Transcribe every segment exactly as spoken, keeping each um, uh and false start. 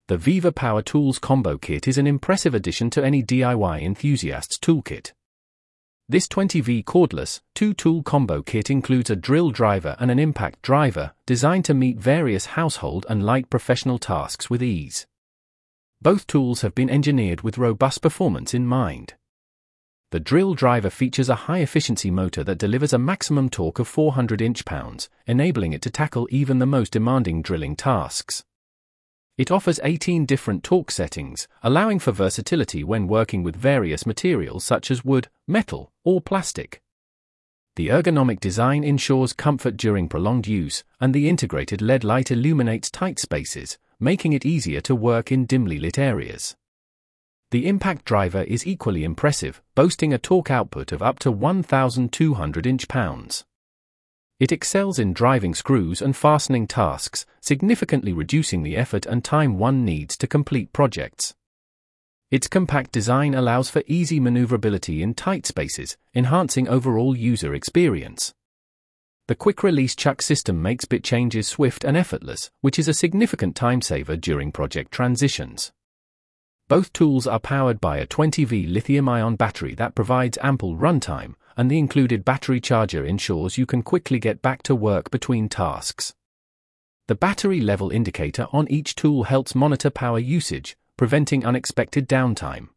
The Viva Power Tools Combo Kit is an impressive addition to any D I Y enthusiast's toolkit. This twenty V cordless, two-tool combo kit includes a drill driver and an impact driver, designed to meet various household and light professional tasks with ease. Both tools have been engineered with robust performance in mind. The drill driver features a high-efficiency motor that delivers a maximum torque of four hundred inch-pounds, enabling it to tackle even the most demanding drilling tasks. It offers eighteen different torque settings, allowing for versatility when working with various materials such as wood, metal, or plastic. The ergonomic design ensures comfort during prolonged use, and the integrated L E D light illuminates tight spaces, making it easier to work in dimly lit areas. The impact driver is equally impressive, boasting a torque output of up to one thousand two hundred inch-pounds. It excels in driving screws and fastening tasks, significantly reducing the effort and time one needs to complete projects. Its compact design allows for easy maneuverability in tight spaces, enhancing overall user experience. The quick-release chuck system makes bit changes swift and effortless, which is a significant time saver during project transitions. Both tools are powered by a twenty volt lithium-ion battery that provides ample runtime, and the included battery charger ensures you can quickly get back to work between tasks. The battery level indicator on each tool helps monitor power usage, preventing unexpected downtime.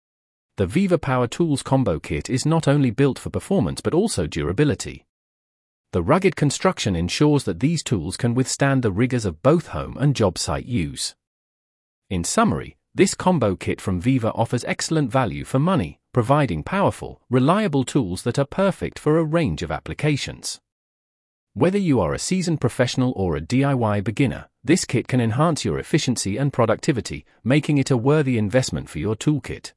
The Viva Power Tools Combo Kit is not only built for performance but also durability. The rugged construction ensures that these tools can withstand the rigors of both home and job site use. In summary, this combo kit from Viva offers excellent value for money, providing powerful, reliable tools that are perfect for a range of applications. Whether you are a seasoned professional or a D I Y beginner, this kit can enhance your efficiency and productivity, making it a worthy investment for your toolkit.